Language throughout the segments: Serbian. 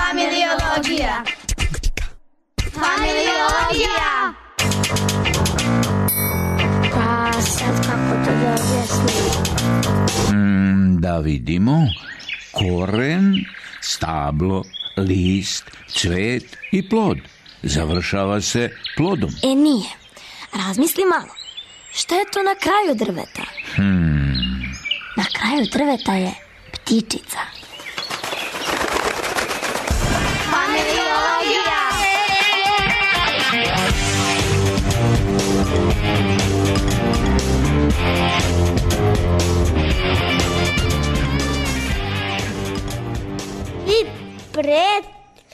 Familiologija. Familiologija. Pa sad kako to da objasnim? Da vidimo. Koren, stablo, list, cvet i plod. Završava se plodom. Nije. Razmisli malo. Šta je to na kraju drveta? Na kraju drveta je ptičica. Familiologija. I pred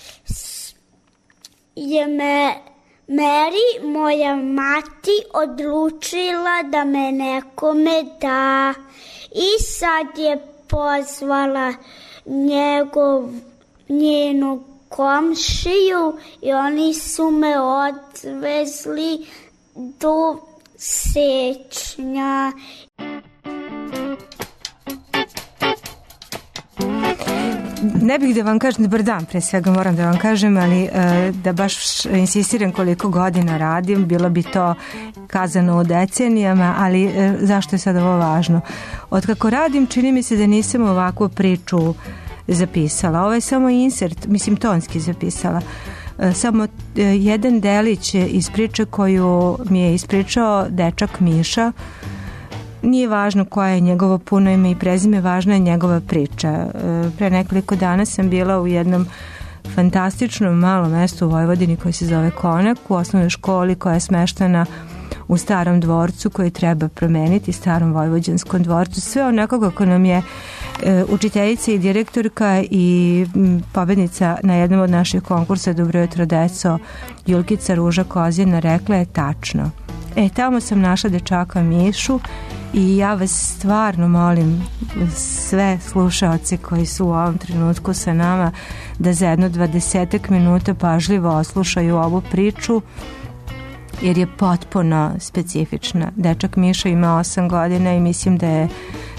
je Meri, moja mati, odlučila da me nekome da i sad je pozvala njenu komšiju i oni su me odvezli do Sečnja. Ne bih da vam kažem, dobar dan, pre svega moram da vam kažem, ali da baš insistiram koliko godina radim, bilo bi to kazano u decenijama, ali zašto je sad ovo važno? Otkako radim, čini mi se da nisam ovakvu priču zapisala. Ovo je samo insert, mislim tonski zapisala. Samo jedan delić iz priče koju mi je ispričao dečak Miša. Nije važno koje je njegovo puno ime i prezime, važna je njegova priča. Pre nekoliko dana sam bila u jednom fantastičnom malom mestu u Vojvodini koji se zove Konak, u osnovnoj školi koja je smeštena u starom dvorcu koji treba promeniti, starom vojvođanskom dvorcu. Sve onako kako nam je učiteljica i direktorka i pobednica na jednom od naših konkursa Dobro jutro deco, Julkica Ruža Kozina, rekla je tačno. Tamo sam našla dečaka Mišu i ja vas stvarno molim, sve slušaoce koji su u ovom trenutku sa nama, da za jedno 20 minuta pažljivo oslušaju ovu priču, jer je potpuno specifična. Dečak Miša ima 8 godina i mislim da je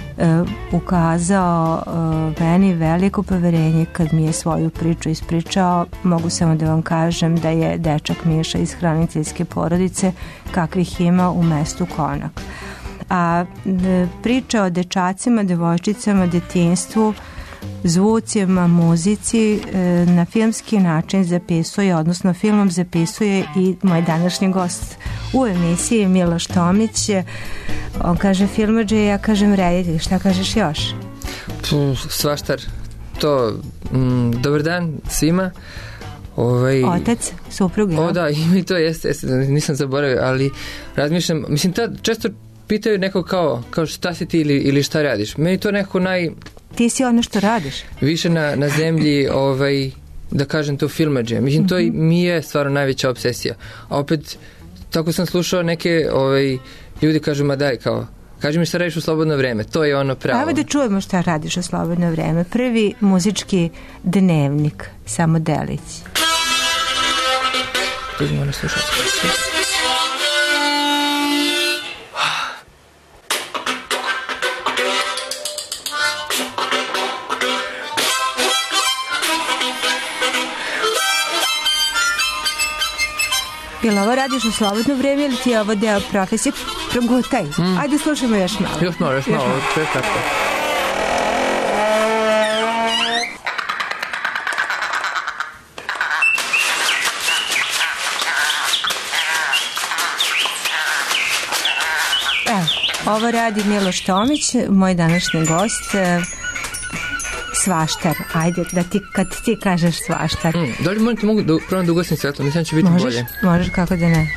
ukazao meni veliko poverenje kad mi je svoju priču ispričao. Mogu samo da vam kažem da je dečak Miša iz hraniteljske porodice kakvih ima u mestu Konak. A priča o dečacima, devojčicama, detinjstvu, zvucima, muzici na filmski način zapisuje, odnosno filmom zapisuje i moj današnji gost u emisiji Miloš Tomić. On kaže filmadže, ja kažem reditelj. Šta kažeš još? Svaštar. To, dobar dan svima. Otac, suprug. O da, i to jeste, nisam zaboravio, ali razmišljam, mislim, često pitaju neko kao šta si ti ili šta radiš. Meni to nekako Ti si ono što radiš? Više na zemlji, da kažem to filmadže. Mislim, to mi je stvarno najveća obsesija. A opet, tako sam slušao neke ljudi kažu, ma daj, kaži mi šta radiš u slobodno vreme. To je ono pravo. Ajmo da čujemo šta radiš u slobodno vreme. Prvi muzički dnevnik, samo delić. Uzmimo na slušalcu. Jel ovo radiš u slobodno vreme ili ti je ovo deo profesije? Progutaj. Ajde slušamo još malo. Još malo. Sve tako. Ovo radi Miloš Tomić, moj današnji gost. Svaštar. Ajde, kad ti kažeš svaštar. Da li mogu da probam da ugasim svetlo? Mislim da će biti bolje. Možeš, kako da ne.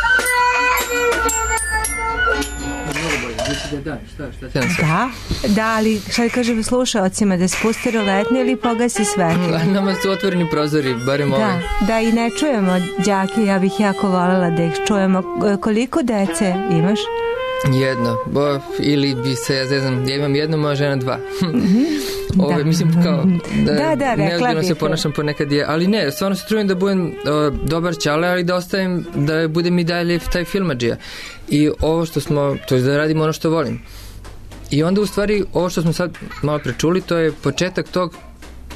Da, ali šta kažem slušalcima, da spusti roletnje ili pogasi svetlo? Nama su otvoreni prozori, barem ovaj. Da, i ne čujemo đake, ja bih jako voljela da ih čujemo. Koliko dece imaš? Jedno, ili bi se, ja imam jedno, moja žena 2. Mislim kao neozbiljno se ponašam ponekad ali ne, stvarno se trudim da budem dobar ćale, ali da ostavim da budem i dalje taj filmadžija i ovo što smo, to je da radim ono što volim i onda u stvari ovo što smo sad malo prečuli, to je početak tog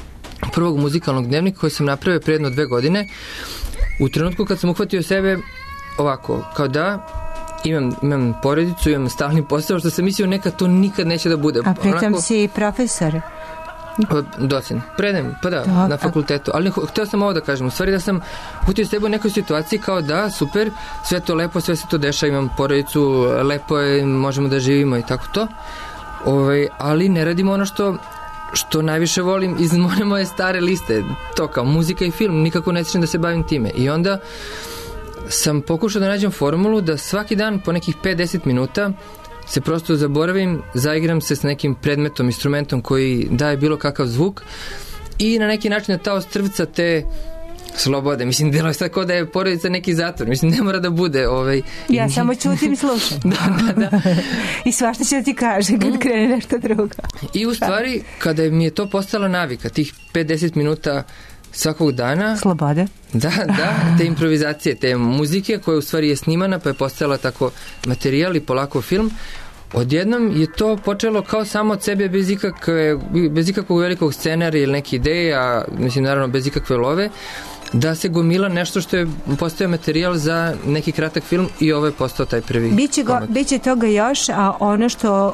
prvog muzikalnog dnevnika koji sam napravio pre jedno 2 godine, u trenutku kad sam uhvatio sebe ovako, kao da imam porodicu, imam stalni posao, što sam mislio nekad to nikad neće da bude. A pritom si profesor? Docent. Predajem, pa da, na fakultetu. Ali htio sam ovo da kažem. U stvari da sam uhvatio sebe u nekoj situaciji kao da, super, sve to lepo, sve se to deša, imam porodicu, lepo je, možemo da živimo i tako to. Ali ne radimo ono što najviše volim iz moje stare liste. To kao muzika i film, nikako ne srećem da se bavim time. I onda sam pokušao da nađem formulu da svaki dan po nekih 5-10 minuta se prosto zaboravim, zaigram se s nekim predmetom, instrumentom koji daje bilo kakav zvuk i na neki način da ta ostrvca te slobode. Mislim, delo je sad kao da je porodica neki zatvor. Mislim, ne mora da bude. Ja samo čutim i slušam. Da. I svašta će da ti kaže kad krene nešto drugo. I u stvari, kada mi je to postala navika, tih 5-10 minuta svakog dana. Slobode. Da, te improvizacije, te muzike koja u stvari je snimana, pa je postajala tako materijal i polako film. Odjednom je to počelo kao samo od sebe bez ikakvog velikog scenarija ili neke ideje, a mislim naravno bez ikakve love, da se gomila nešto što je postao materijal za neki kratak film i ovo je postao taj prvi komad. Biće toga još, a ono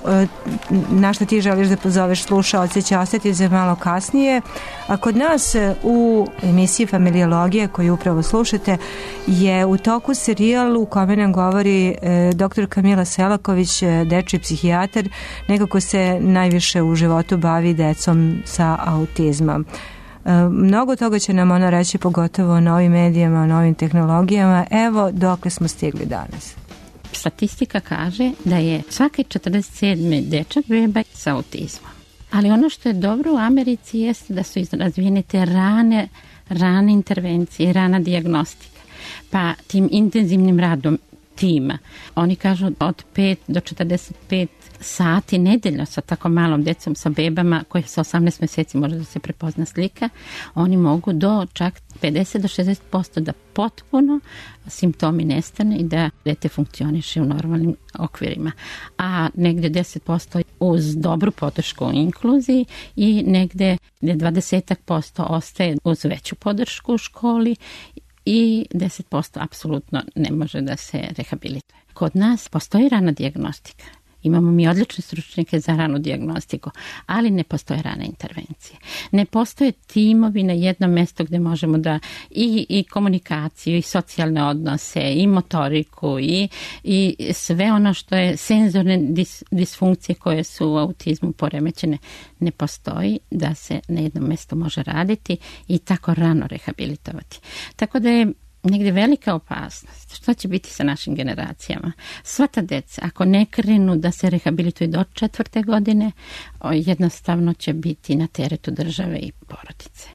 na što ti želiš da pozoveš slušaoce će ostati za malo kasnije. A kod nas u emisiji Familiologija koju upravo slušate je u toku serijal u kome nam govori dr. Kamila Selaković, dečiji psihijatar, nekako se najviše u životu bavi decom sa autizmom. Mnogo toga će nam ona reći, pogotovo o novim medijama, o novim tehnologijama. Evo dokle smo stigli danas. Statistika kaže da je svaki 47. dečak beba sa autizmom. Ali ono što je dobro u Americi jeste da su razvijene te rane intervencije, rana dijagnostika. Pa tim intenzivnim radom tima, oni kažu od 5 do 45 sati nedeljno sa tako malom decom, sa bebama koje sa 18 meseci može da se prepozna slika, oni mogu do čak 50 do 60% da potpuno simptomi nestane i da dete funkcioniše u normalnim okvirima. A negde 10% uz dobru podršku u inkluziji i negde 20% ostaje uz veću podršku u školi i 10% apsolutno ne može da se rehabilituje. Kod nas postoji rana dijagnostika. Imamo mi odlične stručnjake za ranu dijagnostiku, ali ne postoje rane intervencije. Ne postoje timovi na jednom mjestu gdje možemo da i komunikaciju, i socijalne odnose, i motoriku, i sve ono što je senzorne disfunkcije koje su u autizmu poremećene, ne postoji da se na jednom mjestu može raditi i tako rano rehabilitovati. Tako da je negdje velika opasnost. Što će biti sa našim generacijama? Sva ta deca, ako ne krenu da se rehabilituju do 4. godine, jednostavno će biti na teretu države i porodice.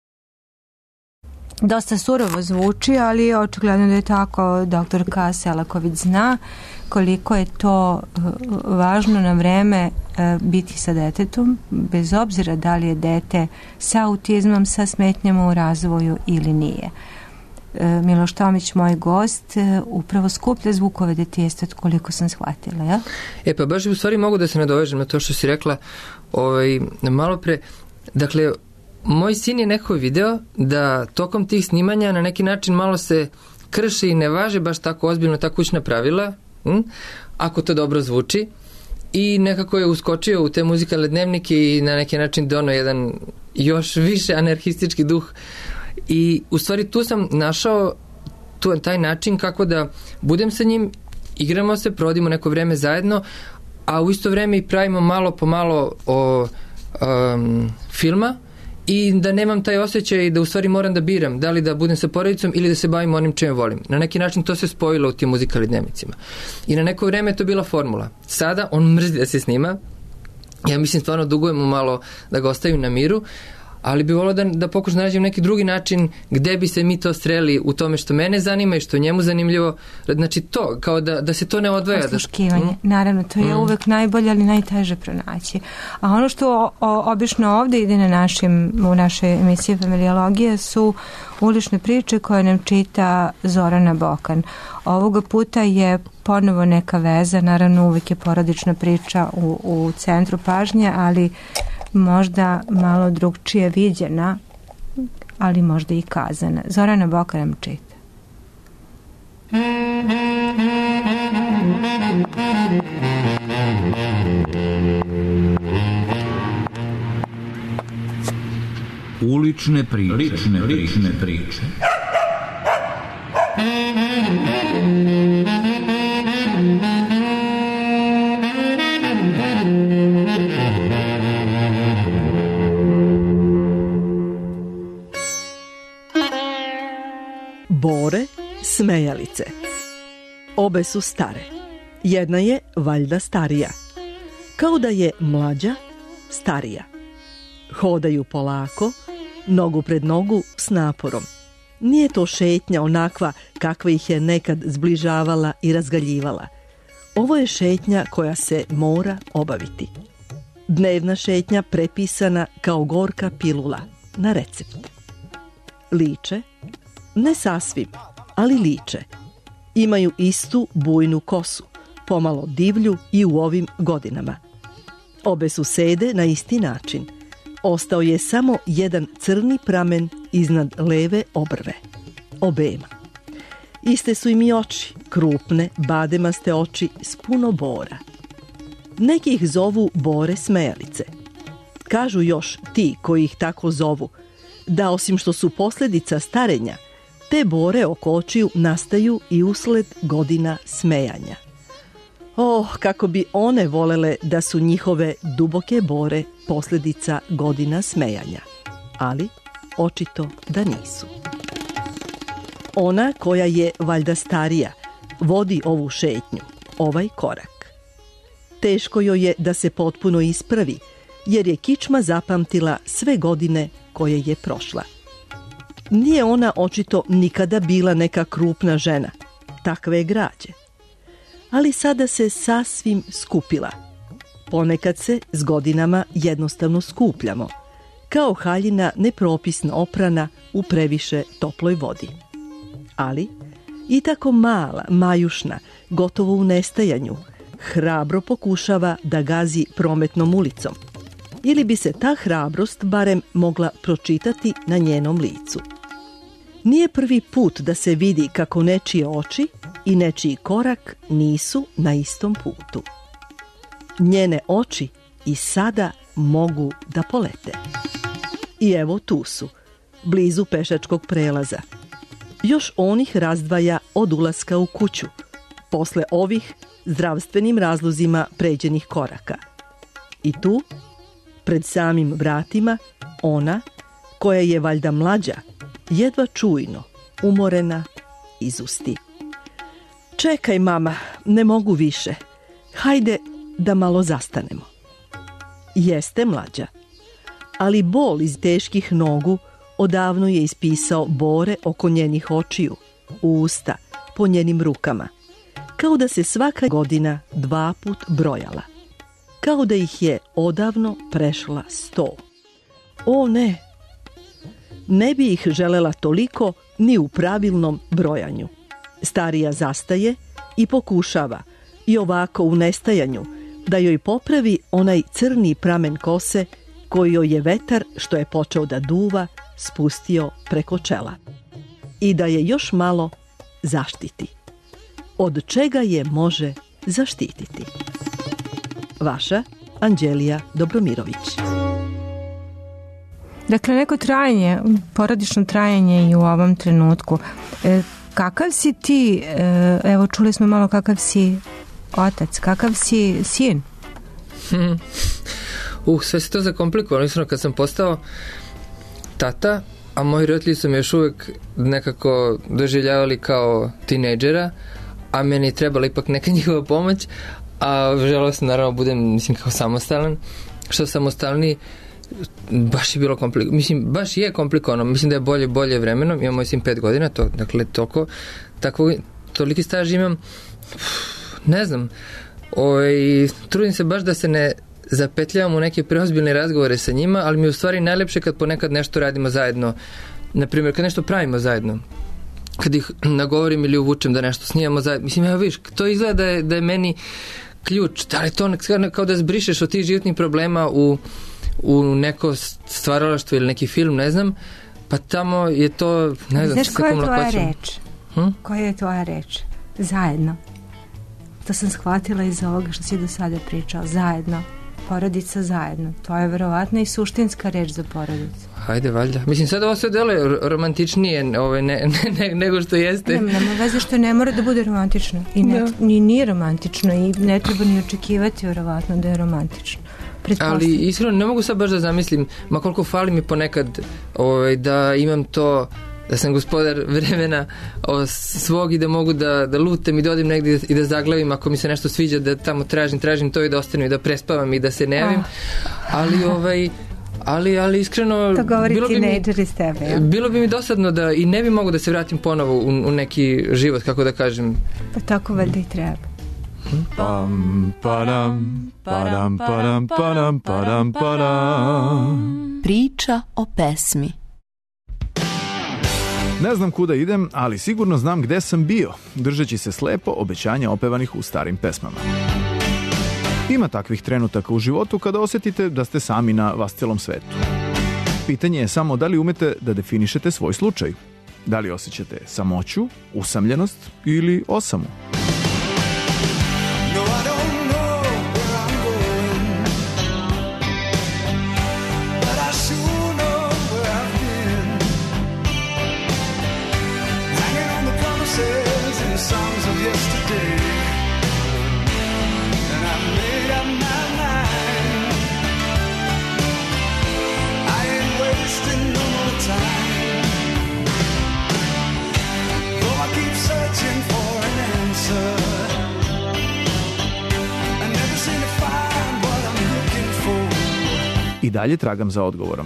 Dosta surovo zvuči, ali očigledno da je tako. Dr. K. Selaković zna koliko je to važno na vreme biti sa detetom, bez obzira da li je dete sa autizmom, sa smetnjama u razvoju ili nije. Miloš Tomić, moj gost, upravo skuplja zvukove detesta, koliko sam shvatila, ja? Pa baš u stvari mogu da se nadovežem na to što si rekla malo pre. Dakle, moj sin je neko video da tokom tih snimanja na neki način malo se krše i ne važe baš tako ozbiljno ta kućna pravila, ako to dobro zvuči, i nekako je uskočio u te muzikalne dnevnike i na neki način donao jedan još više anarhistički duh. I u stvari tu sam našao taj način kako da budem sa njim, igramo se, provodimo neko vreme zajedno, a u isto vreme i pravimo malo po malo filma i da nemam taj osjećaj da u stvari moram da biram da li da budem sa porodicom ili da se bavim onim čemu volim. Na neki način to se spojilo u tim muzikalnim dnevnicima. I na neko vreme je to bila formula. Sada on mrzi da se snima. Ja mislim stvarno dugujem mu malo da ga ostavim na miru, ali bi volio da pokušam da nađem neki drugi način gde bi se mi to sreli u tome što mene zanima i što njemu zanimljivo. Znači to, kao da se to ne odvaja. Osluškivanje. Naravno, to je uvek najbolje, ali najteže pronaći. A ono što obično ovde ide u našoj emisiji Familiologije su ulične priče koje nam čita Zorana Bokan. Ovoga puta je ponovo neka veza, naravno uvek je porodična priča u centru pažnje, ali možda malo drugčije viđena ali možda i kazana. Zorana Bokarem čita. Ulične priče. Bore smejalice. Obe su stare. Jedna je valjda starija. Kao da je mlađa, starija. Hodaju polako, nogu pred nogu s naporom. Nije to šetnja onakva kakva ih je nekad zbližavala i razgaljivala. Ovo je šetnja koja se mora obaviti. Dnevna šetnja prepisana kao gorka pilula na recept. Liče, ne sasvim, ali liče. Imaju istu bujnu kosu, pomalo divlju i u ovim godinama. Obe su sede na isti način. Ostao je samo jedan crni pramen iznad leve obrve. Obema. Iste su im i oči, krupne, bademaste oči s puno bora. Neki ih zovu bore smejalice. Kažu još ti koji ih tako zovu, da osim što su posljedica starenja, te bore oko očiju nastaju i usled godina smejanja. Kako bi one volele da su njihove duboke bore posljedica godina smejanja. Ali, očito da nisu. Ona koja je valjda starija vodi ovu šetnju, ovaj korak. Teško joj je da se potpuno ispravi, jer je kičma zapamtila sve godine koje je prošla. Nije ona očito nikada bila neka krupna žena, takve građe. Ali sada se sasvim skupila. Ponekad se s godinama jednostavno skupljamo, kao haljina nepropisno oprana u previše toploj vodi. Ali i tako mala, majušna, gotovo u nestajanju, hrabro pokušava da gazi prometnom ulicom. Ili bi se ta hrabrost barem mogla pročitati na njenom licu. Nije prvi put da se vidi kako nečije oči i nečiji korak nisu na istom putu. Njene oči i sada mogu da polete. I evo tu su, blizu pešačkog prelaza. Još on ih razdvaja od ulaska u kuću, posle ovih zdravstvenim razlozima pređenih koraka. I tu, pred samim vratima, ona, koja je valjda mlađa, jedva čujno, umorena, izusti. Čekaj, mama, ne mogu više. Hajde da malo zastanemo. Jeste mlađa, ali bol iz teških nogu odavno je ispisao bore oko njenih očiju, usta, po njenim rukama. Kao da se svaka godina 2 put brojala. Kao da ih je odavno prešla 100. O ne! Ne bi ih želela toliko ni u pravilnom brojanju. Starija zastaje i pokušava, i ovako u nestajanju, da joj popravi onaj crni pramen kose koji joj je vetar, što je počeo da duva, spustio preko čela. I da je još malo zaštiti. Od čega je može zaštititi? Vaša Anđelija Dobromirović. Dakle, neko trajanje, porodično trajanje i u ovom trenutku. Kakav si ti, evo čuli smo malo kakav si otac, kakav si sin? Sve se to zakomplikovalo. Mislim, kad sam postao tata, a moji roditelji su me još uvijek nekako doživljavali kao tinejdžera, a meni je trebala ipak neka njihova pomoć, a želeo sam naravno budem, mislim, kao samostalan. Što samostalniji, baš je bilo komplikovano. Mislim, baš je komplikovano. Mislim da je bolje vremenom. Imam moj sin 5 godina, dakle, toliki staž imam. Ne znam. Trudim se baš da se ne zapetljavam u neke preozbiljne razgovore sa njima, ali mi je u stvari najlepše kad ponekad nešto radimo zajedno. Naprimjer, kad nešto pravimo zajedno. Kad ih nagovorim ili uvučem da nešto snimamo zajedno. Mislim, evo viš, to izgleda da je meni ključ. Da li to kao da zbrišeš od tih životnih problema u neko stvaralaštvo ili neki film, ne znam, Pa tamo je to, ne znam, znaš koja je tvoja reč? Koja je tvoja reč? Zajedno. To sam shvatila iz ovoga što si do sada pričao. Zajedno. Porodica zajedno. To je verovatno i suštinska reč za porodicu. Hajde, valjda. Mislim, sad ovo sve deluje romantičnije nego što jeste. Nema veze što ne mora da bude romantično. I nije romantično i ne treba ni očekivati verovatno da je romantično. Ali iskreno ne mogu sad baš da zamislim, ma koliko fali mi ponekad da imam to, da sam gospodar vremena svog i da mogu da lutem i da odim negdje i da zaglavim ako mi se nešto sviđa, da tamo tražim to i da ostanem i da prespavam i da se ne javim. Ali iskreno bilo bi mi dosadno da i ne bi mogu da se vratim ponovo u neki život, kako da kažem. Pa tako valjda i treba. Priča o pesmi. Ne znam kuda idem, ali sigurno znam gde sam bio, držeći se slepo obećanja opevanih u starim pesmama. Ima takvih trenutaka u životu kada osjetite da ste sami na vascelom svetu. Pitanje je samo da li umete da definišete svoj slučaj. Da li osjećate samoću, usamljenost ili osamu? I dalje tragam za odgovorom.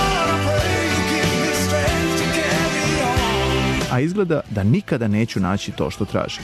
A izgleda da nikada neću naći to što tražim.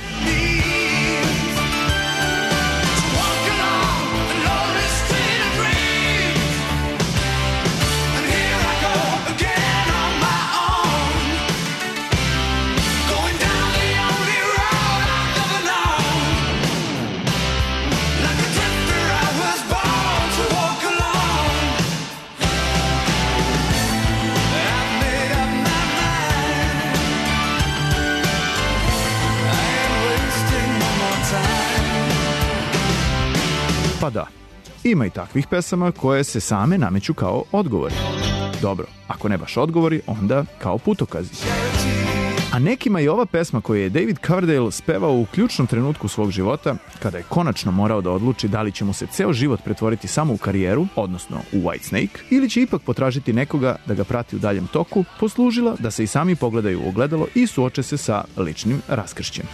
Pa da, ima i takvih pesama koje se same nameću kao odgovori. Dobro, ako ne baš odgovori, onda kao putokazi. A nekima je ova pesma koju je David Coverdale spevao u ključnom trenutku svog života, kada je konačno morao da odluči da li će mu se ceo život pretvoriti samo u karijeru, odnosno u Whitesnake, ili će ipak potražiti nekoga da ga prati u daljem toku, poslužila da se i sami pogledaju u ogledalo i suoče se sa ličnim raskršćem.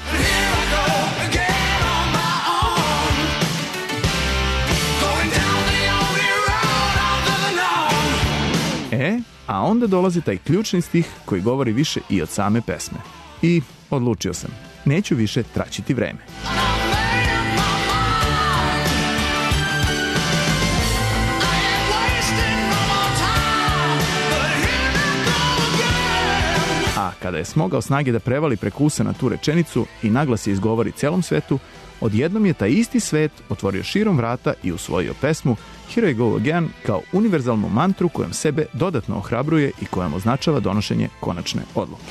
A onda dolazi taj ključni stih koji govori više i od same pesme. I odlučio sam, neću više traćiti vreme. A kada je smogao snage da prevali preko usana tu rečenicu i naglas je izgovori celom svetu, odjednom je taj isti svet otvorio širom vrata i usvojio pesmu Here I Go Again kao univerzalnu mantru kojom sebe dodatno ohrabruje i kojom označava donošenje konačne odluke.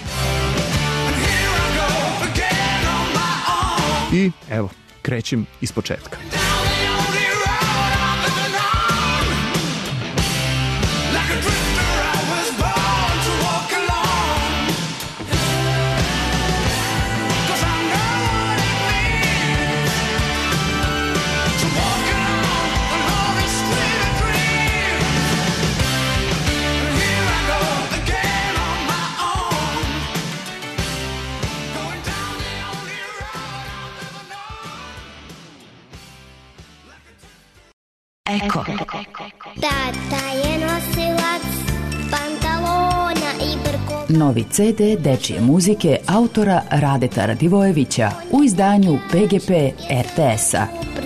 I evo, krećem iz početka. Eko. Tata je nosilac pantalona i brkova. Novi CD dečije muzike autora Radeta Radivojevića u izdanju PGP RTS-a.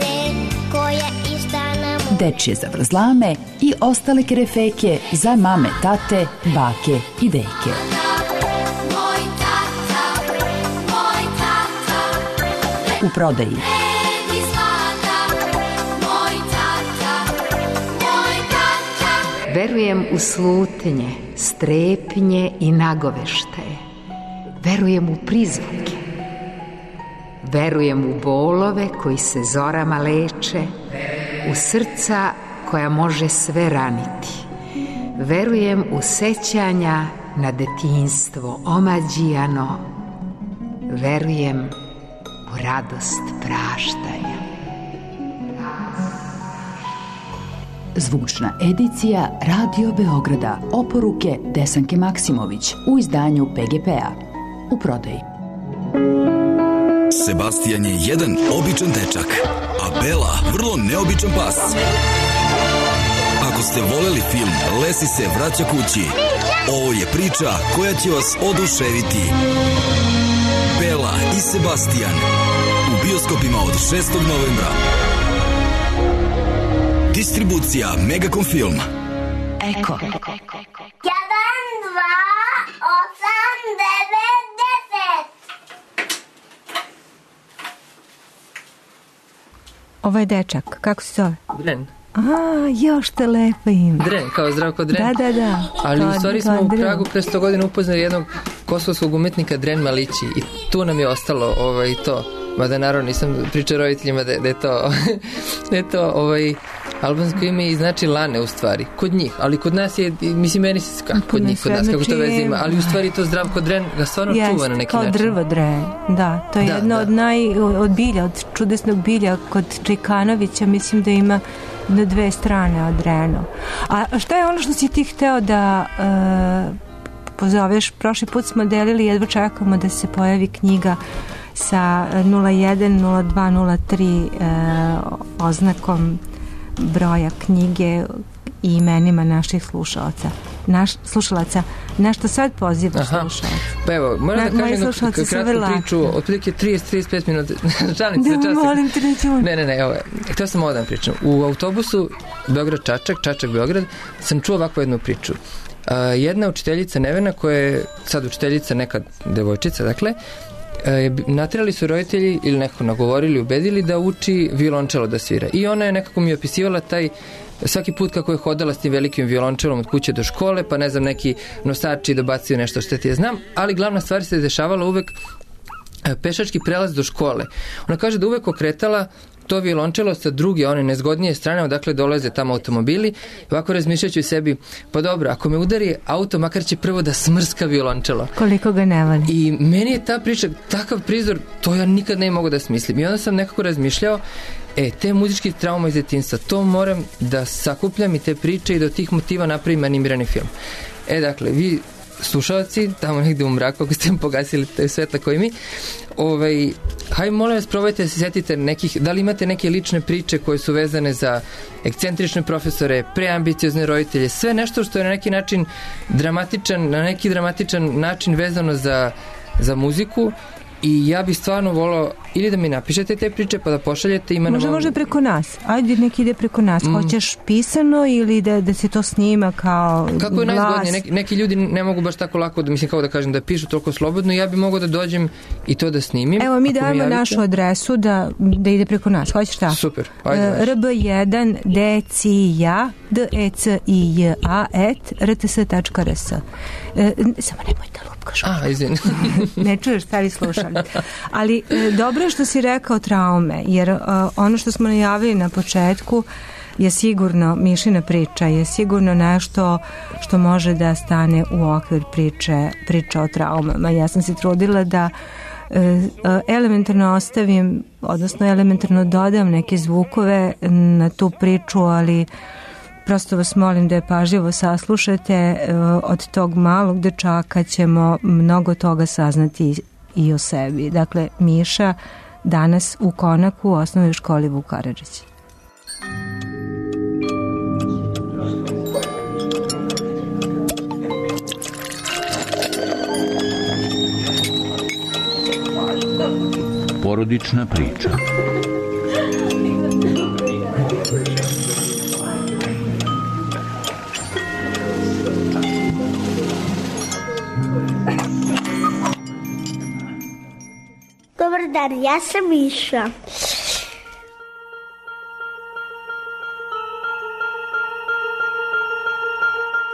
Dečije zavrzlame i ostale kerefeke za mame, tate, bake i deke. U prodaji. Verujem u slutnje, strepnje i nagoveštaje. Verujem u prizvuke. Verujem u bolove koji se zorama leče, u srca koja može sve raniti. Verujem u sećanja na detinjstvo omađijano. Verujem u radost praštanja. Zvučna edicija Radio Beograda. Oporuke Desanke Maksimović u izdanju PGP-a. U prodaji. Sebastian je jedan običan dečak, a Bela vrlo neobičan pas. Ako ste voleli film Lesi se vraća kući, ovo je priča koja će vas oduševiti. Bela i Sebastian u bioskopima od 6. novembra. Distribucija Megacom Film. Eko. 1, 2, 8, 9, 10. Ovo je dečak, kako se zove? Dren. Još te lepo ime. Dren, kao Zdravko Dren. Da. Ali u stvari smo u Pragu pre 100 godina upoznali jednog kosovskog umetnika Dren Malići i tu nam je ostalo to. Mada naravno nisam pričao roditeljima da je to albansko ime i znači lane u stvari, kod njih, ali kod nas je, mislim meni se kod nas, kako to veze ima, ali u stvari to Zdravko Dren ga stvarno čuva na neki način. Kao drvo Dren, da, to je jedno od bilja, od čudesnog bilja kod Čekanovića, mislim da ima na 2 strane od Drenu. A šta je ono što si ti hteo da pozoveš? Prošli put smo delili, jedva čekamo da se pojavi knjiga sa 01, 02, 03 oznakom broja knjige i imenima naših slušalaca. Nešto sad poziva slušalaca. Pa evo, moram da kažem kratku priču, otprilike 30-35 minuta. Žalim se čas. Molim te da ću. Ne, evo, htio sam ovo da vam pričam. U autobusu Beograd-Čačak, Čačak-Beograd, sam čuo ovakvu jednu priču. Jedna učiteljica Nevena, koja je sad učiteljica, neka devojčica, dakle, naterali su roditelji ili neko nagovorili, ubedili da uči violončelo da svira. I ona je nekako mi opisivala taj svaki put kako je hodala s tim velikim violončelom od kuće do škole, pa ne znam, neki nosači dobacuju nešto što ti je znam, ali glavna stvar se dešavala uvek pešački prelaz do škole. Ona kaže da uvek okretala to violončelo sa druge, one nezgodnije strane, odakle dolaze tamo automobili. Ovako razmišljaću sebi, pa dobro, ako me udari auto, makar će prvo da smrska violončelo. Koliko ga ne voli. I meni je ta priča, takav prizor, to ja nikad ne mogu da smislim. I onda sam nekako razmišljao, te muzički trauma iz detinjstva, to moram da sakupljam i te priče i da od tih motiva napravim animirani film. Dakle, vi slušalci, tamo negde u mraku, ako ste vam pogasili te svetla koji mi, hajde, molim vas, probajte da se setite nekih, da li imate neke lične priče koje su vezane za ekscentrične profesore, preambiciozne roditelje, sve nešto što je na neki način dramatičan način vezano za muziku. I ja bih stvarno volao ili da mi napišete te priče pa da pošaljete. Može preko nas. Ajde, neki ide preko nas. Hoćeš pisano ili da se to snima kao glas? Kako je najzgodnije. Neki ljudi ne mogu baš tako lako, kao da kažem, da pišu toliko slobodno. Ja bih mogao da dođem i to da snimim. Evo, mi dajemo našu adresu da ide preko nas. Hoćeš šta? Super. rb1 decija@rts.rs. Samo nemoj da lupkaš. Izvini. Ne čuješ, stari slušali. Ali dobro je što si rekao traume, jer ono što smo najavili na početku je sigurno, Mišina priča je sigurno nešto što može da stane u okvir priče o traumama. Ja sam se trudila da elementarno ostavim, odnosno elementarno dodam neke zvukove na tu priču, ali prosto vas molim da je pažljivo saslušate. Od tog malog dečaka ćemo mnogo toga saznati i o sebi. Dakle, Miša danas u Konaku u osnovnoj školi Vuk Karadžić. Porodična priča. Dobar dan, ja sam Miša.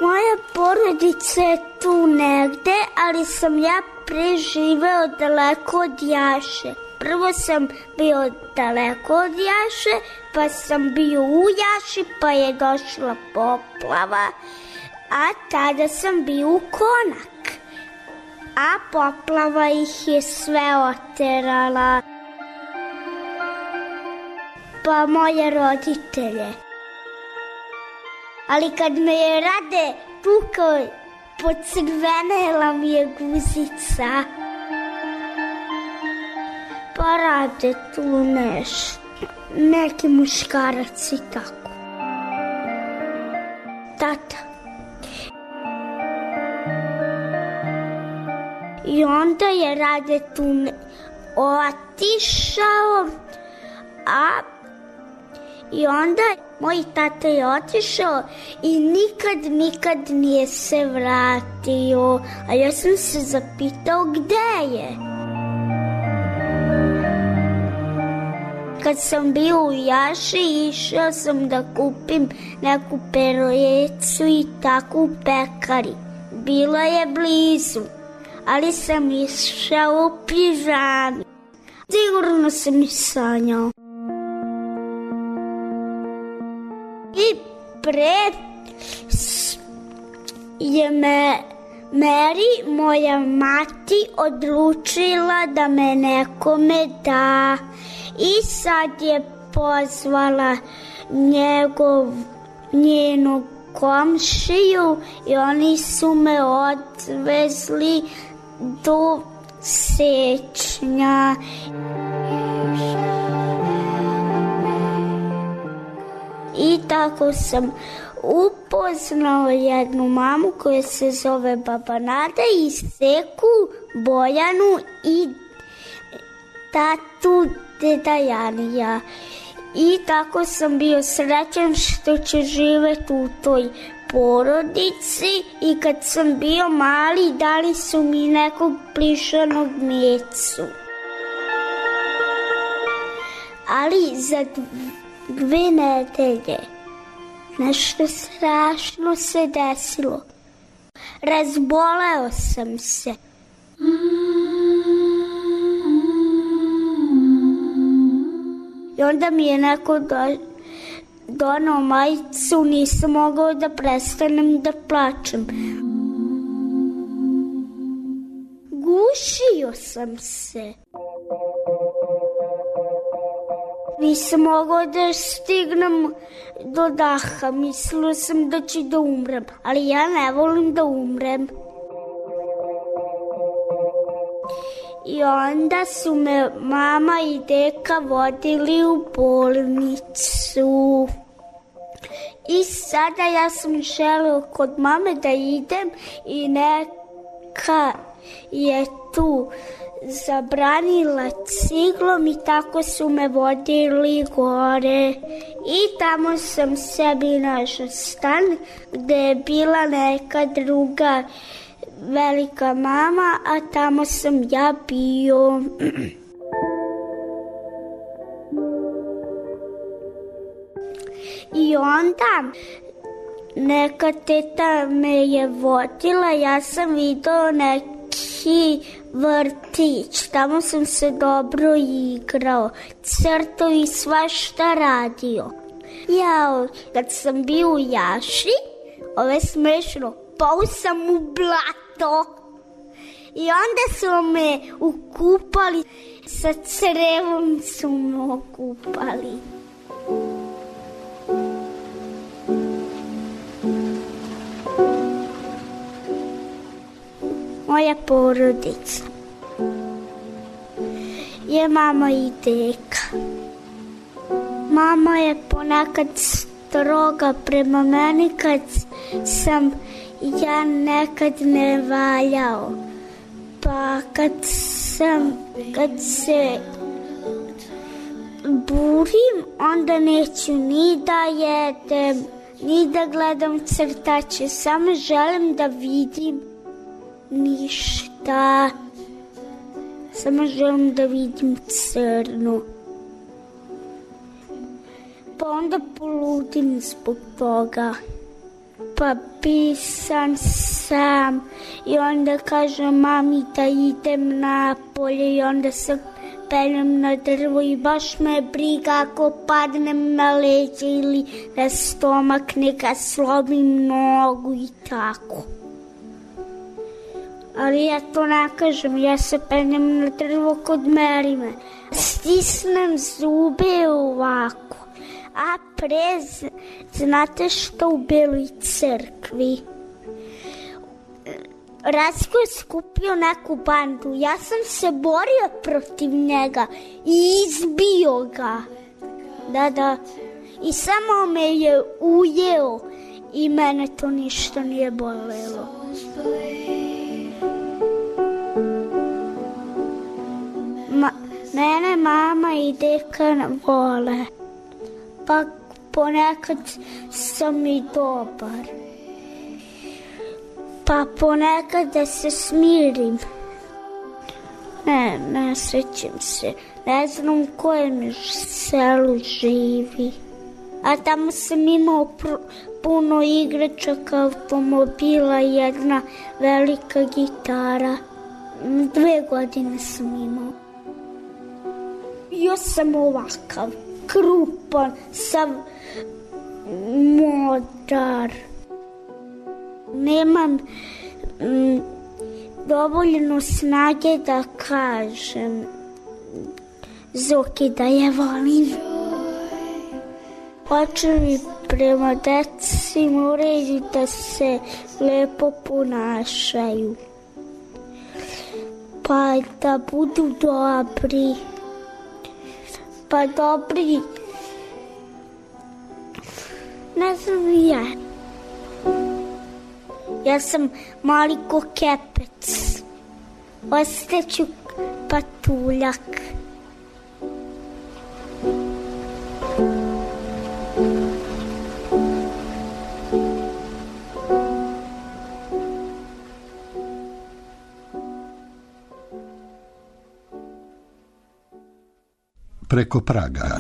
Moja porodica je tu negde, ali sam ja preživeo daleko od Jaše. Prvo sam bio daleko od Jaše, pa sam bio u Jaši, pa je došla poplava, a tada sam bio u Konak. A poplava ih je sve oterala. Pa moje roditelje. Ali kad me je Rade tukao, pocrvenela mi je guzica. Pa Rade tu nešto. Neki muškarac i tako. Tata. I onda je Rade tu otišao, i onda moj tata je otišao i nikad nije se vratio. A ja sam se zapitao gde je. Kad sam bio u Jaši, išao sam da kupim neku perojecu i tako u pekari. Bila je blizu, ali sam išao u pižami. Sigurno sam i sanjao. I pre je Meri, moja mati, odlučila da me nekome da. I sad je pozvala njenu komšiju i oni su me odvezli do Sečnja. I tako sam upoznao jednu mamu koja se zove Baba Nada i Seku, Bojanu i tatu Deda Janija. I tako sam bio srećan što ću živjeti u toj porodici i kad sam bio mali dali su mi nekog plišanog mjecu. Ali za 2 nedelje nešto strašno se desilo. Razboleo sam se. I onda mi je neko donao majicu, nisam mogao da prestanem da plačem. Gušio sam se. Nisam mogao da stignem do daha, mislila sam da ću da umrem, ali ja ne volim da umrem. I onda su me mama i deka vodili u bolnicu. I sada ja sam želeo kod mame da idem i neka je tu zabranila ciglom i tako su me vodili gore. I tamo sam sebi našao stan gde je bila neka druga velika mama, a tamo sam ja bio. I onda neka teta me je vodila, ja sam vidio neki vrtić, tamo sam se dobro igrao, crtao i svašta radio. Kad sam bio u Jaši, ovo je smešno, pao sam u blato i onda su me ukupali, sa crevom su me okupali. Moja porodica je mama i deka. Mama je ponekad stroga prema meni kad sam ja nekad ne valjao. Pa kad se burim, onda neću ni da jedem, ni da gledam crtače, samo želim da vidim ništa. Samo želim da vidim crno. Pa onda poludim zbog toga. Pa napisan sam i onda kažem mami da idem napolje i onda se peljem na drvo i baš me briga ako padnem na leđe ili na stomak, neka slomim nogu i tako. Ali ja to ne kažem, ja se penjem na drvo kod Merime. Stisnem zube ovako, a znate što u Beloj crkvi? Ratko je skupio neku bandu, ja sam se borio protiv njega i izbio ga. Da, i samo me je ujeo i mene to ništa nije bolelo. Mene mama i deka vole, pa ponekad sam i dobar, pa ponekad da se smirim. Ne srećem se, ne znam u kojem selu živi. A tamo sam imao puno igračaka, automobila i jedna velika gitara. 2 godine sam imao. Ja sam ovakav, krupan, sam modar. Nemam dovoljno snage da kažem Zoki da je volim. Očevi prema deci moraju da se lepo ponašaju, pa da budu dobri. Pa dobri, ne znam ja. Ja sam mali ko kepec, ostaću patuljak. Preko praga.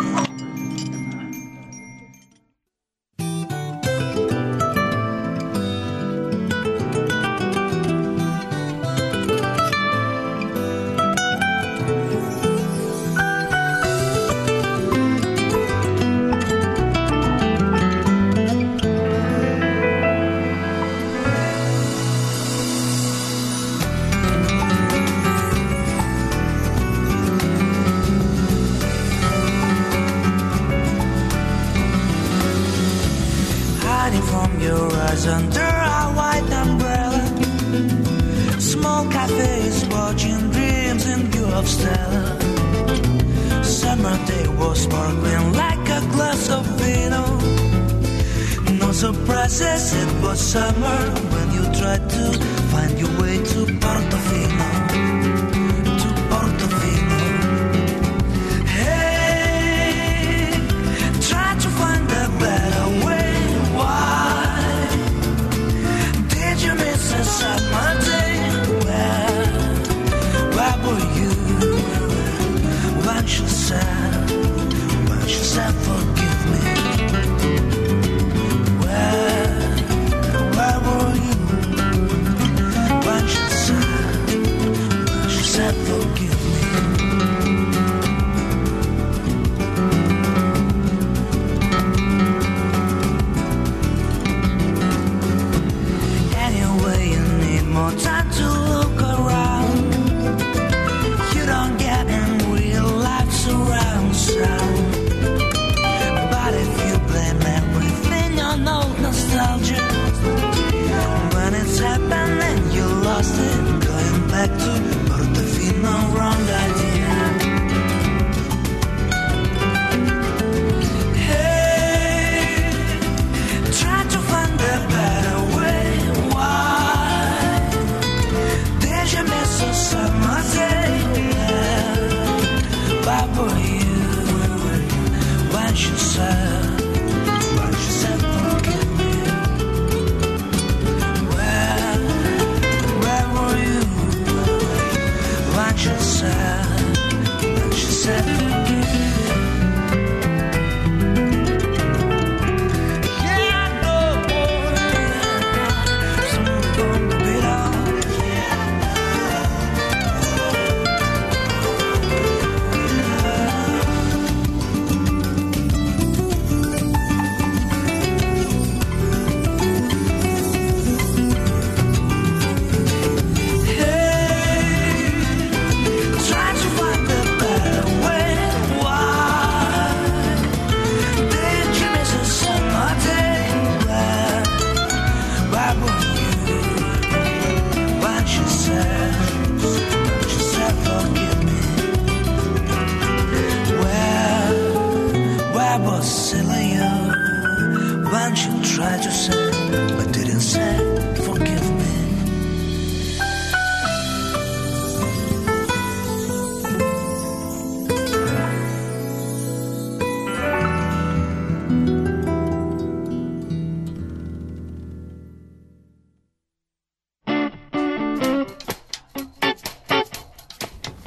Under a white umbrella, small cafes watching dreams in view of Stella. Summer day was sparkling like a glass of vino. No surprises, it was summer when you tried to find your way to Portofino. To Portofino. Hey, try to find a better way. You miss a summer day. Where were you when she said forgive me? Where were you when she said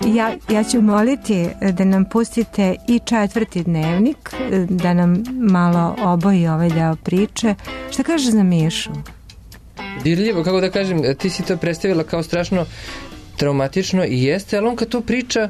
Ja ću moliti da nam pustite i 4. dnevnik, da nam malo oboji ovaj deo priče. Šta kažeš za Mišu? Dirljivo, kako da kažem, ti si to predstavila kao strašno traumatično i jeste, ali on kad to priča,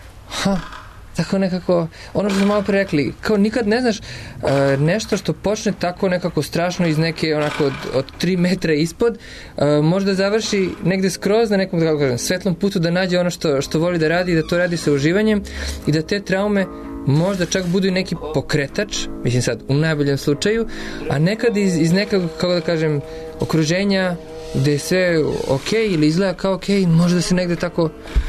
tako nekako, ono što smo malo pre rekli, kao nikad ne znaš nešto što počne tako nekako strašno iz neke onako od 3 metra ispod, možda završi negde skroz na nekom, kako kažem, svetlom putu da nađe ono što voli da radi i da to radi sa uživanjem i da te traume možda čak budu i neki pokretač, mislim sad u najboljem slučaju, a nekad iz nekog, kako da kažem, okruženja gde je sve okej ili izgleda kao okej, možda se negde tako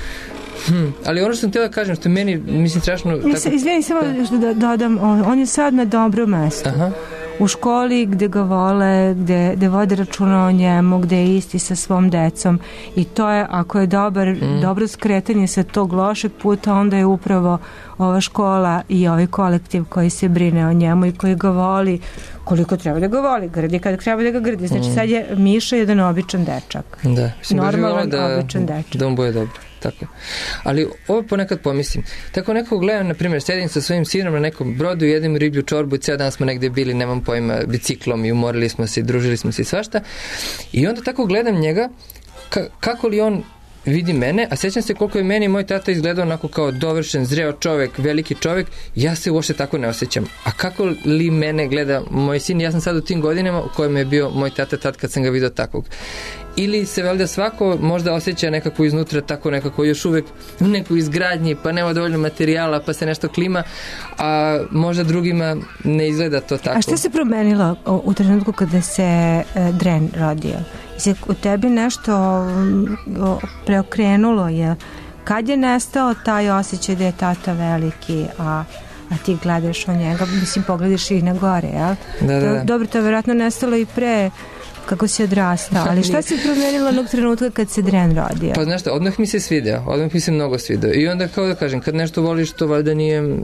ali ono što sam htjela kažem, što meni, mislim, strašno... Izvijeni, samo da dodam, on je sad na dobro mesto. U školi gde ga vole, gde vode računa o njemu, gde je isti sa svom decom i to je, ako je dobro skretanje sa tog lošeg puta, onda je upravo ova škola i ovaj kolektiv koji se brine o njemu i koji ga voli koliko treba da ga voli, grdi kada treba da ga grdi. Znači sad je Miša jedan običan dečak. Da, mislim, normalan običan dečak. Da on bude dobro. Tako. Ali ovo ponekad pomislim. Tako nekako gledam, na primjer, sedim sa svojim sinom na nekom brodu, jedem riblju čorbu i ceo dan smo negde bili, nemam pojma, biciklom i umorili smo se, družili smo se i svašta. I onda tako gledam njega, kako li on vidi mene, a sećam se koliko je meni moj tata izgledao onako kao dovršen, zreo čovek, veliki čovek, ja se uopšte tako ne osjećam. A kako li mene gleda moj sin, ja sam sad u tim godinama u kojem je bio moj tata tad kad sam ga vidio takvog. Ili se valjda svako možda osjeća nekako iznutra tako nekako još uvek u nekoj izgradnji, pa nema dovoljno materijala, pa se nešto klima, a možda drugima ne izgleda to tako. A što se promenilo u trenutku kada se Dren rodio? Se u tebi nešto preokrenulo je? Kad je nestao taj osjećaj da je tata veliki, a ti gledaš o njega, mislim, pogledaš i na gore, jel? Da. Dobro, to je vjerojatno nestalo i pre kako se odrastao, ali šta se promenilo onog trenutka kad se Dren rodio? Pa znaš šta, odmah mi se mnogo svideo i onda, kao da kažem, kad nešto voliš, to valjda nije...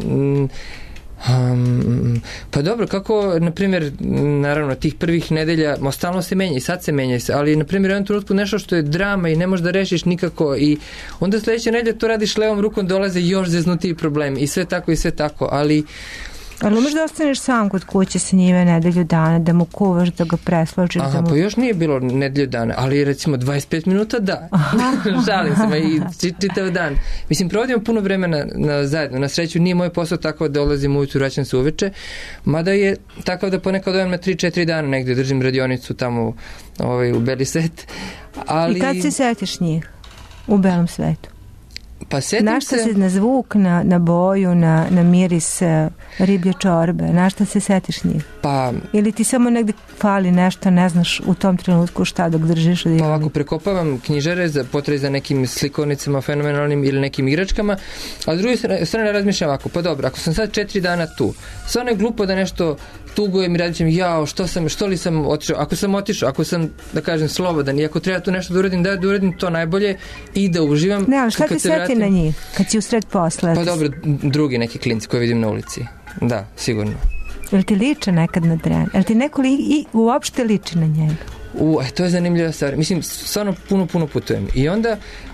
pa dobro, kako, na primjer, naravno, tih prvih nedelja, stalno se menja i sad se menja, ali, na primjer, u jednom trenutku nešto što je drama i ne možeš da rešiš nikako i onda sledeće nedelje to radiš levom rukom, dolaze još zeznutiji problemi i sve tako, ali Pa još nije bilo nedelju dana, ali recimo 25 minuta da. Šalim se, i čitav dan. Mislim, provodimo puno vremena zajedno. Na sreću nije moj posao takav da dolazim ujutru, vraćam se uveče, mada je takav da ponekad odem na 3-4 dana negdje, držim radionicu tamo u Beli svet. Ali... I kad se setiš njih u belom svetu? Pa setim se... Na zvuk, na boju, na miris riblje čorbe, na šta se setiš njih? Pa... Ili ti samo negdje fali nešto, ne znaš u tom trenutku šta dok držiš? Pa ovako, prekopavam knjižare za potrebe za nekim slikovnicama fenomenalnim ili nekim igračkama, a s druge strane razmišljam ovako, pa dobro, ako sam sad 4 dana tu, stvarno je glupo da nešto tugujem i radit ćem, što li sam otišao, ako sam, da kažem, slobodan i ako treba tu nešto da uradim to najbolje i da uživam. Ne, ali šta te seti na njih, kad si u sred posla? Pa dobro, drugi neki klinci koje vidim na ulici. Da, sigurno. Jel ti liče nekad na Dren? Jel ti neko i uopšte liči na njega? To je zanimljiva stvar. Mislim, stvarno puno putujem. I onda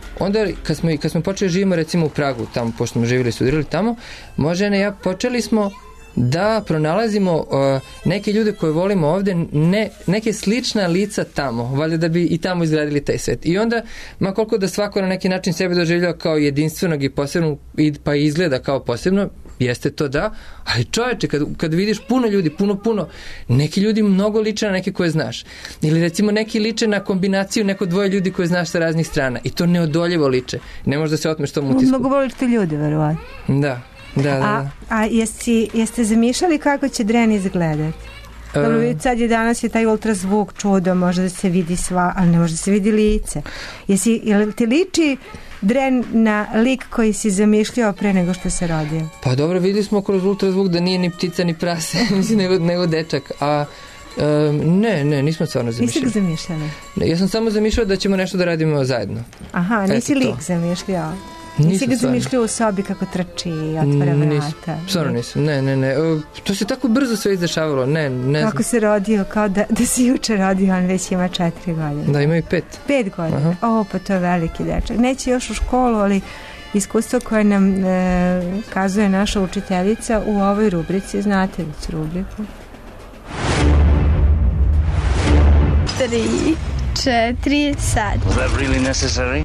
kad smo počeli živimo recimo u Pragu, tamo, pošto smo živjeli i studirali tamo, moja žena i ja počeli smo da pronalazimo neke ljude koje volimo ovde, neke slična lica tamo, valjda da bi i tamo izgradili taj svet. I onda, ma koliko da svako na neki način sebe doživljava kao jedinstvenog i posebno, pa izgleda kao posebno, jeste to da, ali čoveče, kad vidiš puno ljudi, puno, neki ljudi mnogo liče na neke koje znaš. Ili recimo neki liče na kombinaciju neko dvoje ljudi koje znaš sa raznih strana. I to neodoljivo liče. Ne možeš da se otmeš tom utisku. Mnogo voliš te ljude, verovatno. Da. A jeste zamišljali kako će Dren izgledati? Sad danas je taj ultrazvuk čudo, može da se vidi sva, ali ne može da se vidi lice. Jel ti liči Dren na lik koji si zamišljao pre nego što se rodio? Pa dobro, videli smo kroz ultrazvuk da nije ni ptica ni prase, nego dečak, a ne, nismo stvarno zamišljali. Nisi ga zamišljali? Ja sam samo zamišljao da ćemo nešto da radimo zajedno. Aha, nisi lik zamišljao? Nisi ga zamišljao u sobi kako trči i otvara vrata? Stvarno nisam, ne. To se tako brzo sve izdešavalo, ne znam. Kako se rodio, kao da si juče rodio, on već ima 4 godine. Da, ima i 5. 5 godina, pa to je veliki dečak. Neće još u školu, ali iskustvo koje nam kazuje naša učiteljica u ovoj rubrici. Znate li ću rubriku? 3, 4, sad. Was that really necessary?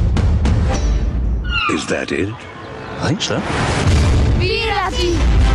Is that it? I think so. Pirati!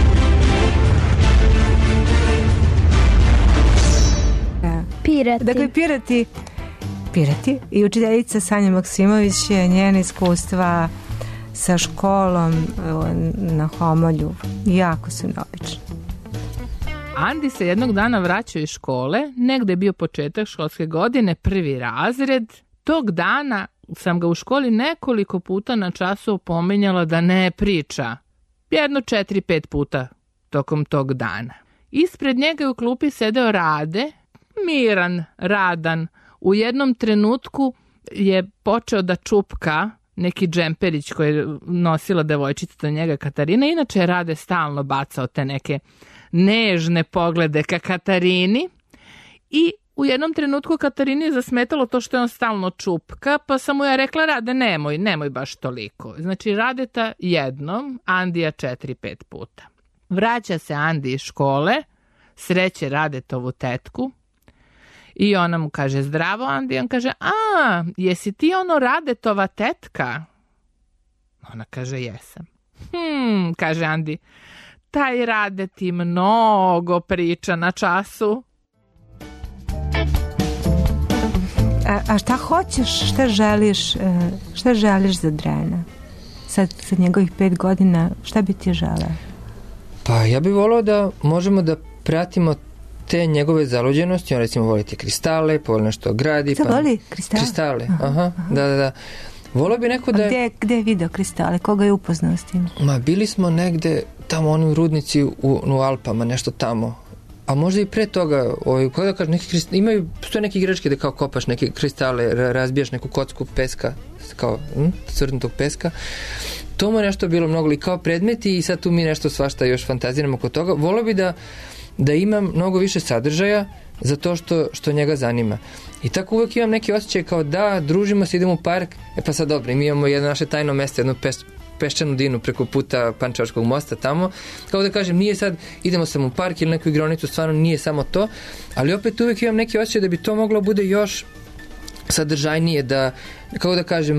Pirati. Dakle, pirati i učiteljica Sanja Maksimović je njena iskustva sa školom na Homolju jako su neobični. Andi se jednog dana vraćao iz škole, negde je bio početak školske godine, 1. razred. Tog dana sam ga u školi nekoliko puta na času opominjala da ne priča. Jedno 4-5 puta tokom tog dana. Ispred njega je u klupi sedeo Rade, miran, radan. U jednom trenutku je počeo da čupka neki džemperić koji je nosila devojčica do njega, Katarina. Inače je Rade stalno bacao te neke nežne poglede ka Katarini i u jednom trenutku Katarini je zasmetalo to što je on stalno čupka, pa sam mu ja rekla, Rade, nemoj baš toliko. Znači, Radeta jednom, Andija 4-5 puta. Vraća se Andi iz škole, sreće Radetovu tetku i ona mu kaže, zdravo Andi, on kaže, jesi ti ono Radetova tetka? Ona kaže, jesam. Kaže Andi, taj Rade ti mnogo priča na času. A šta hoćeš, šta želiš za Drena? Sad sa njegovih 5 godina, šta bi ti želeo? Pa ja bih volao da možemo da pratimo te njegove zaluđenosti. On recimo voli te kristale, voli nešto gradi. Šta voli? Kristale? Kristale, aha. Da. Volao bi neko da... Gde je video kristale? Koga je upoznao s tim? Bili smo negde tamo onim rudnici u Alpama, nešto tamo. A možda i pre toga, kako da kažem, postoje neke igračke da kao kopaš neke kristale, razbijaš neku kocku peska, kao crnutog peska. To mu je nešto bilo mnogo li kao predmeti i sad tu mi nešto svašta još fantaziramo oko toga. Volao bi da imam mnogo više sadržaja za to što njega zanima. I tako uvijek imam neki osjećaj kao da družimo se, idemo u park, pa sad dobro, mi imamo jedno naše tajno mesto, jednu peščanu dinu preko puta Pančevačkog mosta tamo, kao da kažem, nije sad idemo samo u park ili neku igronicu, stvarno nije samo to, ali opet uvijek imam neki osjećaj da bi to moglo bude još sadržajnije, da, kao da kažem,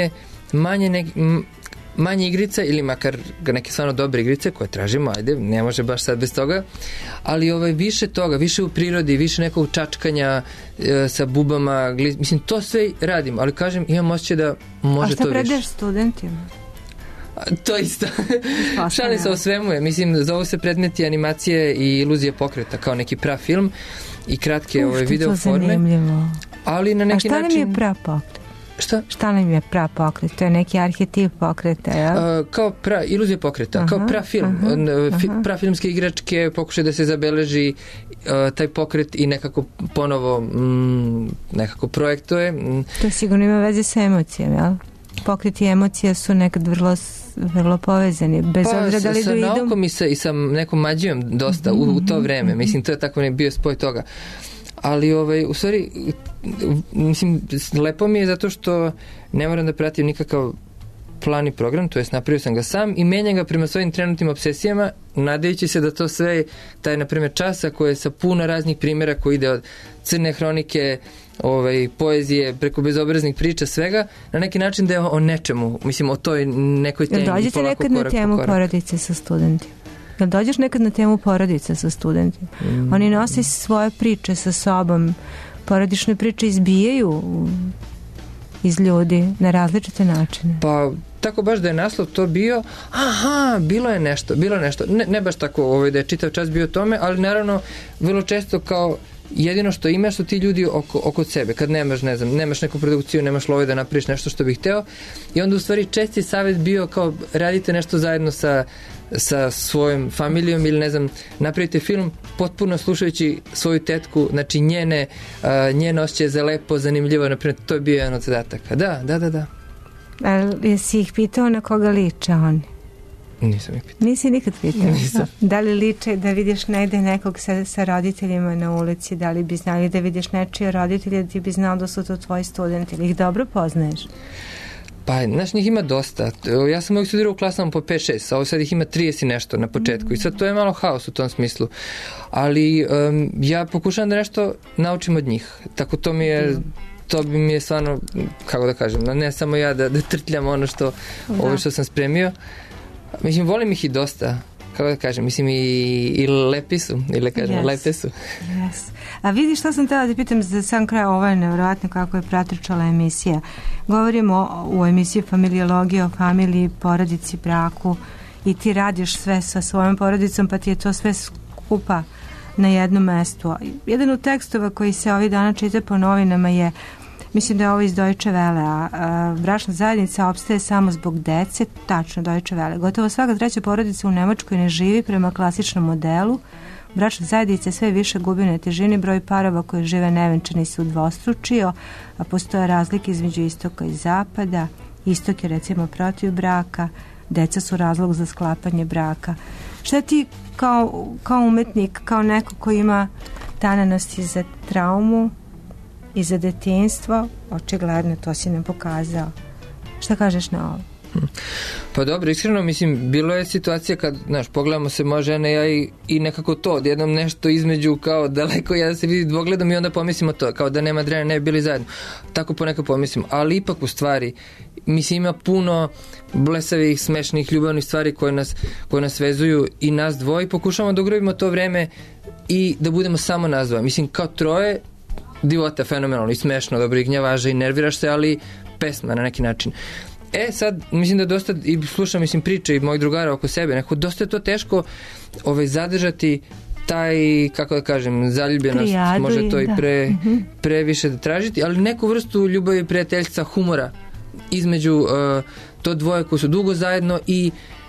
manje igrica ili makar neke stvarno dobre igrice koje tražimo, ajde, ne može baš sad bez toga, ali više toga, više u prirodi, više nekog čačkanja sa bubama, mislim, to sve radim, ali kažem, imam osjećaj da može to više. A šta predaš studentima? To isto. Šalim se o svemu je. Mislim, zovu se predmeti animacije i iluzije pokreta kao neki film i kratke video forme. Ali na neki način... A šta nam je prapokret? Šta nam je prapokret? To je neki arhetip pokreta, jel? Kao iluzije pokreta, kao prafilm. Prafilmske igračke pokušaju da se zabeleži taj pokret i nekako ponovo nekako projektuje. To sigurno ima veze sa emocijom, jel? Pokreti i emocije su nekad vrlo povezani, bez obzira da li sa naukom i sa nekom mađijom dosta u to vreme, mislim, to je tako bio spoj toga, ali u stvari mislim, lepo mi je zato što ne moram da pratim nikakav plan i program, to jest napravio sam ga sam i menjam ga prema svojim trenutnim obsesijama, nadajući se da to sve, taj na primjer časa koje je sa puno raznih primjera koji ide od crne hronike, poezije, preko bezobraznih priča, svega, na neki način da je o nečemu, mislim, o toj nekoj temi. Jel dođete nekad na temu porodice sa studentima? Jel dođeš nekad na temu porodice sa studentima? Oni nose svoje priče sa sobom, porodične priče izbijaju iz ljudi na različite načine. Pa, tako baš da je naslov to bio, bilo je nešto. Ne baš tako da je čitav čas bio tome, ali naravno, vrlo često kao jedino što imaš su ti ljudi oko sebe, kad nemaš neku produkciju, nemaš love da napraviš nešto što bih hteo, i onda u stvari česti savjet bio kao radite nešto zajedno sa svojom familijom ili napravite film potpuno slušajući svoju tetku, znači njene osjećaje za lepo, zanimljivo, naprimjer, to je bio jedan od zadataka. Da. Ali jesi ih pitao na koga liče oni? Nisam ih pitao. Nisi nikad pitao? Nisam. Da li liče da vidiš negde nekog sa roditeljima na ulici, da li bi znali da vidiš nečije roditelje, da ti bi znao da su to tvoji studenti, ili ih dobro poznaješ? Pa, znaš, njih ima dosta. Ja sam uvijek studirao u klasama po 5-6, a ovo sad ih ima 30 i nešto na početku. I sad to je malo haos u tom smislu. Ali ja pokušavam da nešto naučim od njih. Tako to bi mi je stvarno, kako da kažem, ne samo ja da trtljam ono ovo što sam spremio. Mislim, volim ih i dosta. Kako da kažem, mislim i lepi su, ili kažem, lepe su. Yes. A vidi što sam htjela da pitam za sam kraj, ovo je nevjerojatno kako je pratričala emisija. Govorimo u emisiji Familiologija o familiji, porodici, braku i ti radiš sve sa svojom porodicom pa ti je to sve skupa na jednom mestu. Jedan od tekstova koji se ovih dana čita po novinama je, mislim da je ovo iz Deutsche Welle, a bračna zajednica opstaje samo zbog dece, tačno Deutsche Welle. Gotovo svaka treća porodica u Nemačkoj ne živi prema klasičnom modelu. Bračna zajednica sve više gubi na težini, broj parova koji žive nevenčani se udvostručio, a postoje razlike između istoka i zapada. Istok je recimo protiv braka, deca su razlog za sklapanje braka. Šta ti kao umetnik, kao neko koji ima tanenost i za traumu i za detinjstvo, očigledno to si nam pokazao. Šta kažeš na ovo? Pa dobro, iskreno, mislim, bilo je situacija kad, znaš, pogledamo se moja žena ja i nekako to, odjednom nešto između kao daleko, ja da se vidi dvogledom i onda pomislimo to, kao da nema Drena, ne bi bili zajedno. Tako ponekad pomislimo, ali ipak u stvari, mislim, ima puno blesavih, smešnih, ljubavnih stvari koje nas vezuju i nas dvoje, pokušamo da ugrabimo to vreme i da budemo samo nas dvoje. Mislim, kao troje, divota, fenomenalno i smešno, dobro i gnjavaža i nerviraš se, ali pesma na neki način. Sad, mislim da dosta, i slušam, mislim, priče i mojih drugara oko sebe, neko dosta je to teško zadržati taj, kako da kažem, zaljubljenost, može to i previše da tražiti, ali neku vrstu ljubavi, prijateljstva, humora između to dvoje koji su dugo zajedno i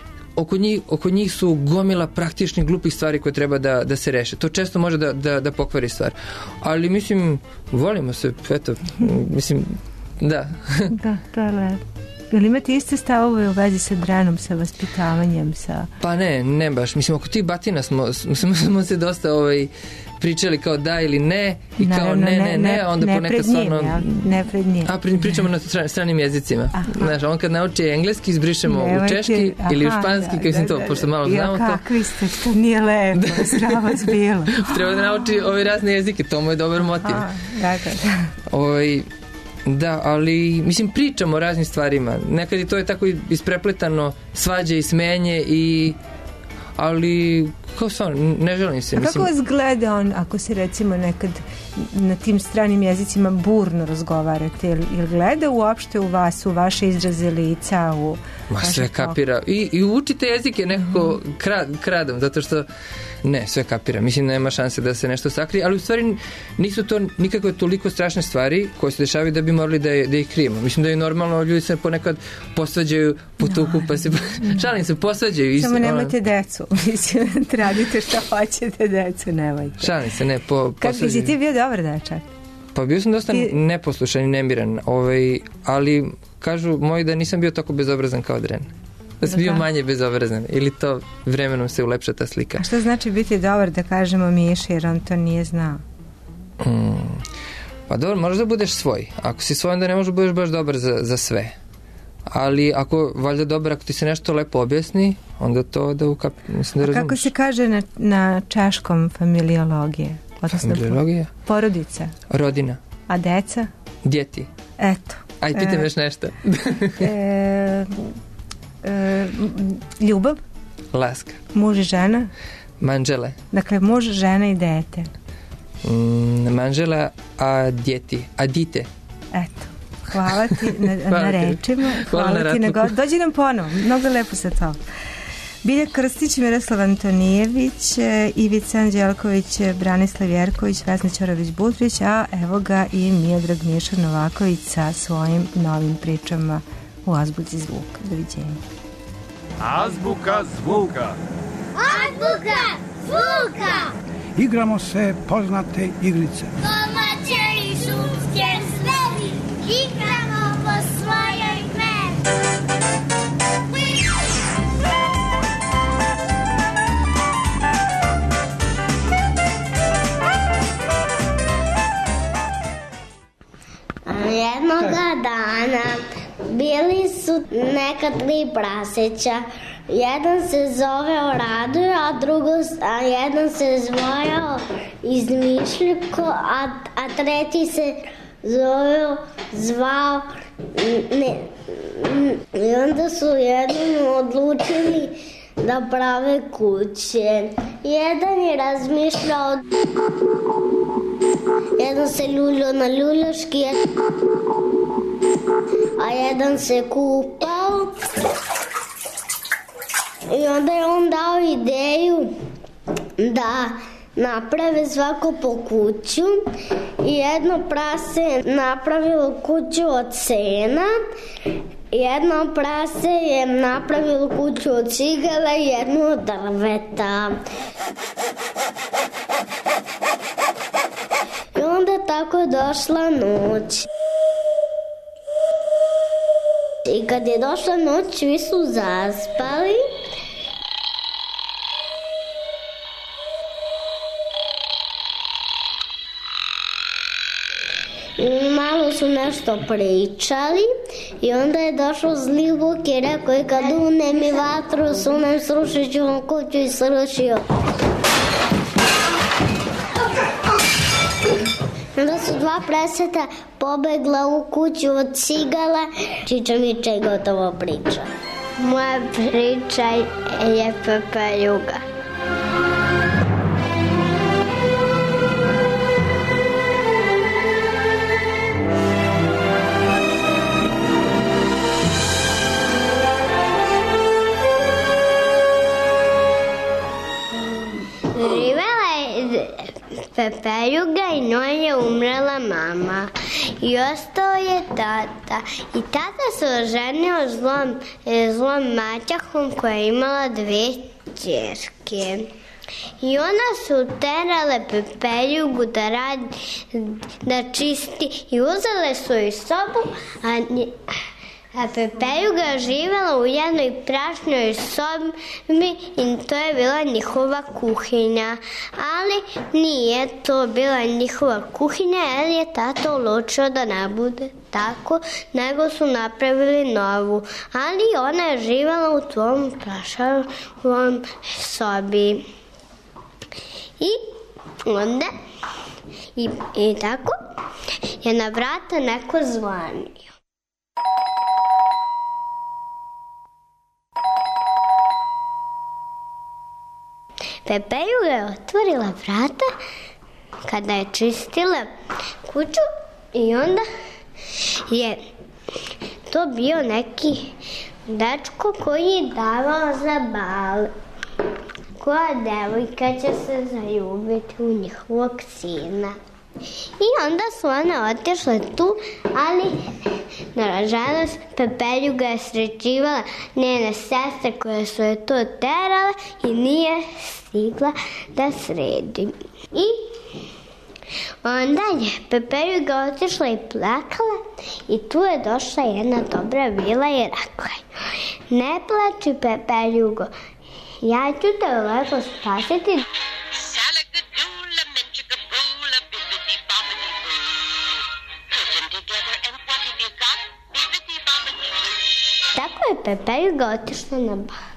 oko njih su gomila praktičnih glupih stvari koje treba da se reše. To često može da pokvari stvar. Ali, mislim, volimo se, eto, mislim, da. Da, to je lepo. Ili imate iste stavove u vezi sa Drenom, sa vaspitavanjem, sa... Pa ne baš. Mislim, oko tih batina smo se dosta pričali kao da ili ne i kao ne, onda ponekad stvarno... Ne pred njim. A pričamo na stranim jezicima. Znaš, on kad nauči engleski, izbrišemo u češki ili u španski, kao sam to, pošto malo znamo to. Kakvi ste, to nije lepo, zdravo zbilo. Treba da nauči ove razne jezike, to mu je dobar motiv. Da, ali, mislim, pričamo o raznim stvarima. Nekad i to je tako isprepletano, svađe i smenje ali, kao stvarno, ne želim se. A kako vas gleda on, ako se recimo nekad na tim stranim jezicima burno razgovarate, ili gleda uopšte u vas, u vaše izraze lica, Ma sve kapira. I učite jezike nekako kradom, zato što sve kapira. Mislim, nema šanse da se nešto sakrije, ali u stvari nisu to nikakve toliko strašne stvari koje se dešavaju da bi morali da ih krijemo. Mislim da je normalno, ljudi se ponekad posvađaju, potuku, pa se šalim se, posvađaju. Samo nemate decu. Mislim, radite šta hoćete, decu nemajte. Šalim se, ne, posvađaju. Kako si ti bio dobar dečak? Pa bio sam dosta neposlušan i nemiran, ali kažu moji da nisam bio tako bezobrazan kao Dren. Da sam bio manje bezobrazan. Ili to vremenom se ulepša ta slika. A što znači biti dobar, da kažemo Miši, jer on to nije znao? Pa dobro, možeš da budeš svoj. Ako si svoj, onda ne možeš da budeš baš dobar za sve. Ali ako valjda dobar, ako ti se nešto lepo objasni, onda to da mislim da razumiješ. Kako se kaže na češkom familiologije? Familiologija? Porodica. Rodina. A deca? Djeti. Eto. Aj, pitam još nešto. Ljubav? Laska. Muž i žena? Manžele. Dakle, muž, žena i dete. Manžela, a dite. Eto. Hvala ti na rečima. Hvala ti na dođi nam ponovo. Mnogo lepo se to. Bilja Krstić, Miroslav Antonijević, Ivica Anđelković, Branislav Jerković, Vesna Ćorović-Butrić, a evo ga i Miodrag Miša Novaković sa svojim novim pričama u Azbuci zvuka. Doviđenja. Azbuka zvuka. Azbuka zvuka. Igramo se poznate igrice. Domaće i šumske stvari. Igramo po svojoj meri. Jednoga dana Bili su neka 3 praseća. Jedan se zoveo Radoje, a jedan se zvao Izmišljiko, a tretji se zvao i onda su jednom odlučili da prave kuće. Jedan je razmišljao, jedan se ljuljao na ljuljaški, a jedan se kupao. I onda je on dao ideju da naprave svako po kuću. Jedno prase je napravilo kuću od sena, jedno prase je napravilo kuću od cigala i jednu od drveta. I onda tako je došla noć. I kad je došla noć, svi su zaspali. Malo su nešto pričali i onda je došao zli vuk i rekao i kad une mi vatru, sunem, srušit ću vam kuću i srušio. Onda su 2 preseta pobegla u kuću od cigala. Čiča Miča je gotova priča. Moja priča je Pepeljuga. Pepeljuga i njoj je umrela mama i ostao je tata. I tata se oženio zlom maćahom koja je imala 2 ćerke. I ona su terale Pepeljugu da čisti i uzele su i sobu, a Pepeljuga živjela u jednoj prašnoj sobi i to je bila njihova kuhinja. Ali nije to bila njihova kuhinja jer je tata odlučio da ne bude tako, nego su napravili novu. Ali ona je živjela u tom prašnom sobi. I onda i tako je na vrata neko zvonio. Pepeljuga je otvorila vrata kada je čistila kuću i onda je to bio neki dečko koji je davao za bal. Koja devojka će se zaljubiti u njihovog sina. I onda su one otišle tu, ali nažalost Pepeljuga je sređivala njene sestre koje su je to terale i nije stigla da sredi. I onda je Pepeljuga otišla i plakala i tu je došla jedna dobra vila i rekla: ne plači, Pepeljugo, ja ću te lepo spasiti. Tako je Pepeljuga otišla na bal.